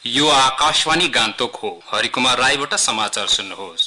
यो आकाशवाणी गान्तोक हो। हरिकुमार राईबाट समाचार सुन्नुहोस्।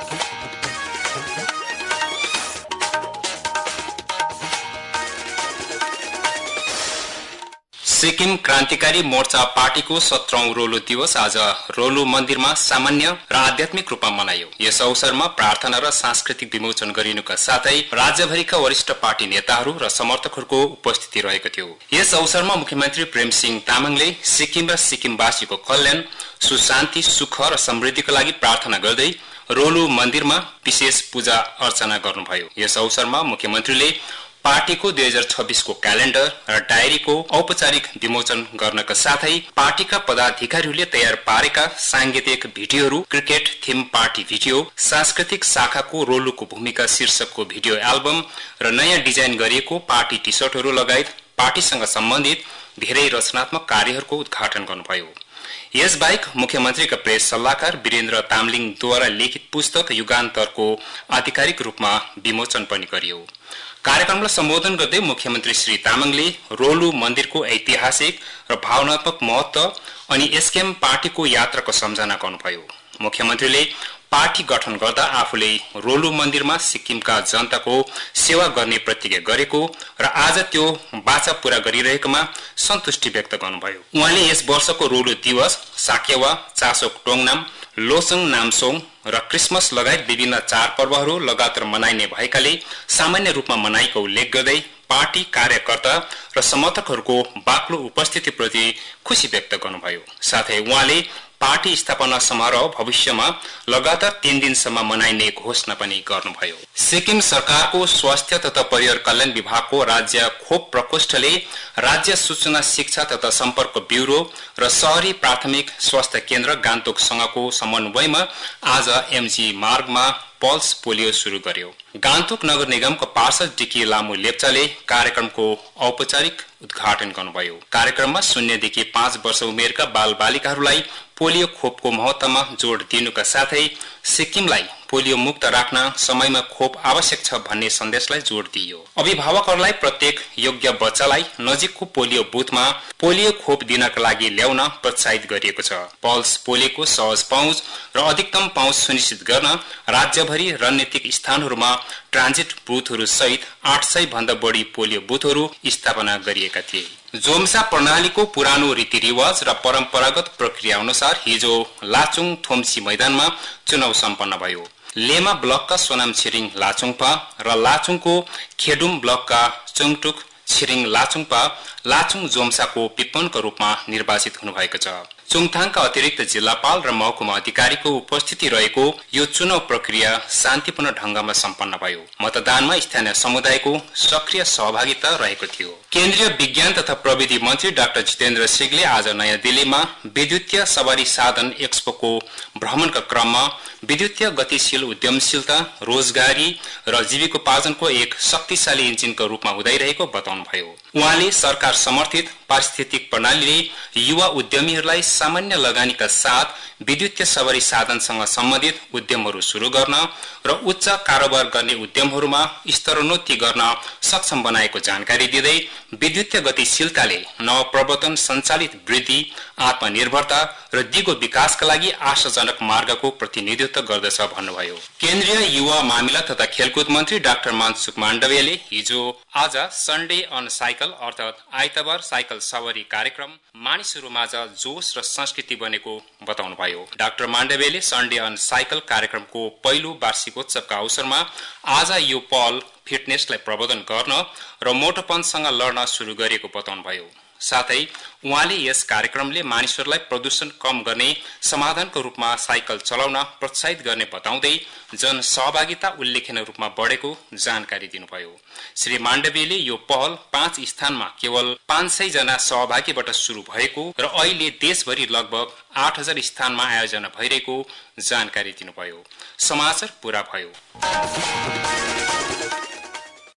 सिक्किम क्रान्तिकारी मोर्चा पार्टीको 17औं रोलु दिवस आज रोलु मन्दिरमा सामान्य र आध्यात्मिक रूपमा मनाइयो। यस अवसरमा प्रार्थना र सांस्कृतिक विमोचन गरिनुका साथै राज्यभरिका वरिष्ठ पार्टी नेताहरू र समर्थकहरूको उपस्थिति रहेको थियो। यस अवसरमा मुख्यमन्त्री प्रेमसिंह तामाङले सिक्किम र सिक्किमवासीको कल्याण, सुशान्ति, सुख र समृद्धिको लागि प्रार्थना गर्दै रोलु मन्दिरमा विशेष पूजा अर्चना गर्नुभयो। यस अवसरमा मुख्यमन्त्रीले पार्टीको 2026 को क्यालेण्डर र डायरीको औपचारिक विमोचन गर्नका साथै पार्टीका पदाधिकारीहरूले तयार पारेका सांगीतिक भिडियोहरू, क्रिकेट थीम पार्टी भिडियो, सांस्कृतिक शाखाको रोलुको भूमिका शीर्षकको भिडियो एल्बम र नयाँ डिजाइन गरिएको पार्टी टी सर्टहरू लगायत पार्टीसँग सम्बन्धित धेरै रचनात्मक कार्यहरूको उद्घाटन गर्नुभयो। यसबाहेक मुख्यमन्त्रीका प्रेस सल्लाहकार वीरेन्द्र तामलिङद्वारा लिखित पुस्तक युगान्तरको आधिकारिक रूपमा विमोचन पनि गरियो। कार्यक्रमलाई सम्बोधन गर्दै मुख्यमन्त्री श्री तामाङले रोलु मन्दिरको ऐतिहासिक र भावनात्मक महत्व अनि एसकेएम पार्टीको यात्राको सम्झना गर्नुभयो। मुख्यमन्त्रीले पार्टी गठन गर्दा आफूले रोलु मन्दिरमा सिक्किमका जनताको सेवा गर्ने प्रतिज्ञा गरेको र आज त्यो बाचा पूरा गरिरहेकोमा सन्तुष्टि व्यक्त गर्नुभयो। उहाँले यस वर्षको रोलु दिवस साकेवा, चासोक टोङनाम, लोसङ नामसोङ र क्रिसमस लगायत विभिन्न चाडपर्वहरू लगातार मनाइने भएकाले सामान्य रूपमा मनाइएको उल्लेख गर्दै पार्टी कार्यकर्ता र समर्थकहरूको बाक्लो उपस्थितिप्रति खुशी व्यक्त गर्नुभयो। साथै उहाँले पार्टी स्थापना समारोह भविष्यमा लगातार 3 दिनसम्म मनाइने घोषणा पनि गर्नुभयो। सिक्किम सरकारको स्वास्थ्य तथा परिवार कल्याण विभागको राज्य खोप प्रकोष्ठले राज्य सूचना शिक्षा तथा सम्पर्क ब्युरो र शहरी प्राथमिक स्वास्थ्य केन्द्र गान्तोकसँगको समन्वयमा आज एमजी मार्गमा पल्स पोलियो शुरू गर्यो। गान्तोक नगर निगमको पार्षद डिकी लामु लेप्चाले कार्यक्रमको औपचारिक उद्घाटन गर्नुभयो। कार्यक्रममा 0 देखि 5 वर्ष उमेरका बालबालिकाहरूलाई पोलियो खोपको महत्वमा जोड दिनुका साथै सिक्किमलाई पोलियो मुक्त राख्न समयमा खोप आवश्यक छ भन्ने सन्देशलाई जोड दिइयो। अभिभावकहरूलाई प्रत्येक योग्य बच्चालाई नजिकको पोलियो बुथमा पोलियो खोप दिनका लागि ल्याउन प्रोत्साहित गरिएको छ। पल्स पोलियोको सहज पहुँच र अधिकतम पहुँच सुनिश्चित गर्न राज्यभरि रणनीतिक स्थानहरूमा ट्रान्जिट बुथहरू सहित 800 भन्दा बढी पोलियो बुथहरू स्थापना गरिएका थिए। जोम्सा प्रणालीको पुरानो रीतिरिवाज र परम्परागत प्रक्रिया अनुसार हिजो लाचुङ थोम्सी मैदानमा चुनाव सम्पन्न भयो। लेमा ब्लकका सोनाम छिरिङ लाचुङपा र लाचुङको खेडुम ब्लकका चुङटुक छिरिङ लाचुङपा लाचुङ जोम्साको पिपनको रूपमा निर्वाचित हुनुभएको छ। चुङथाङका अतिरिक्त जिल्लापाल र महकुमा अधिकारीको उपस्थिति रहेको यो चुनाव प्रक्रिया शान्तिपूर्ण ढंगमा सम्पन्न भयो। मतदानमा स्थानीय समुदायको सक्रिय सहभागिता रहेको थियो। केन्द्रीय विज्ञान तथा प्रविधि मन्त्री डाक्टर जितेन्द्र सिंहले आज नयाँ दिल्लीमा विद्युतीय सवारी साधन एक्सपोको भ्रमणका क्रममा विद्युतीय गतिशील उद्यमशीलता, रोजगारी र जीविकोपार्जनको एक शक्तिशाली इन्जिनको रूपमा उदाइरहेको बताउनुभयो। उहाँले सरकार समर्थित पारिस्थितिक प्रणालीले युवा उद्यमीहरूलाई सामान्य लगानीका साथ विद्युतीय सवारी साधनसँग सम्बन्धित उद्यमहरू शुरू गर्न र उच्च कारोबार गर्ने उद्यमहरूमा स्तरोन्नति गर्न सक्षम बनाएको जानकारी दिँदै विद्युतीय गतिशीलताले नवप्रवर्तन सञ्चालित वृद्धि, आत्मनिर्भरता र दिगो विकासका लागि आशाजनक मार्गको प्रतिनिधित्व गर्दछ भन्नुभयो। केन्द्रीय युवा मामिला तथा खेलकुद मन्त्री डाक्टर मनसुख माण्डवियाले हिजो आज सन्डे अन साइकल अर्थात आइतबार साइकल सवारी कार्यक्रम मानिसहरूमाझ जोश र संस्कृति बनेको बताउनुभयो। डाक्टर माण्डवियाले सन्डे अन साइकल कार्यक्रमको पहिलो वार्षिकोत्सवका अवसरमा आज यो पहल फिटनेसलाई प्रवर्धन गर्न र मोटोपनसँग लड्न शुरू गरेको बताउनुभयो। साथै उहाँले यस कार्यक्रमले मानिसहरूलाई प्रदूषण कम गर्ने समाधानको रूपमा साइकल चलाउन प्रोत्साहित गर्ने बताउँदै जन सहभागिता उल्लेखनीय रूपमा बढेको जानकारी दिनुभयो। श्री माण्डवीले यो पहल 5 स्थानमा केवल 500 जना सहभागीबाट शुरू भएको र अहिले देशभरि लगभग 8000 स्थानमा आयोजना भइरहेको जानकारी दिनुभयो। समाचार पूरा भयो।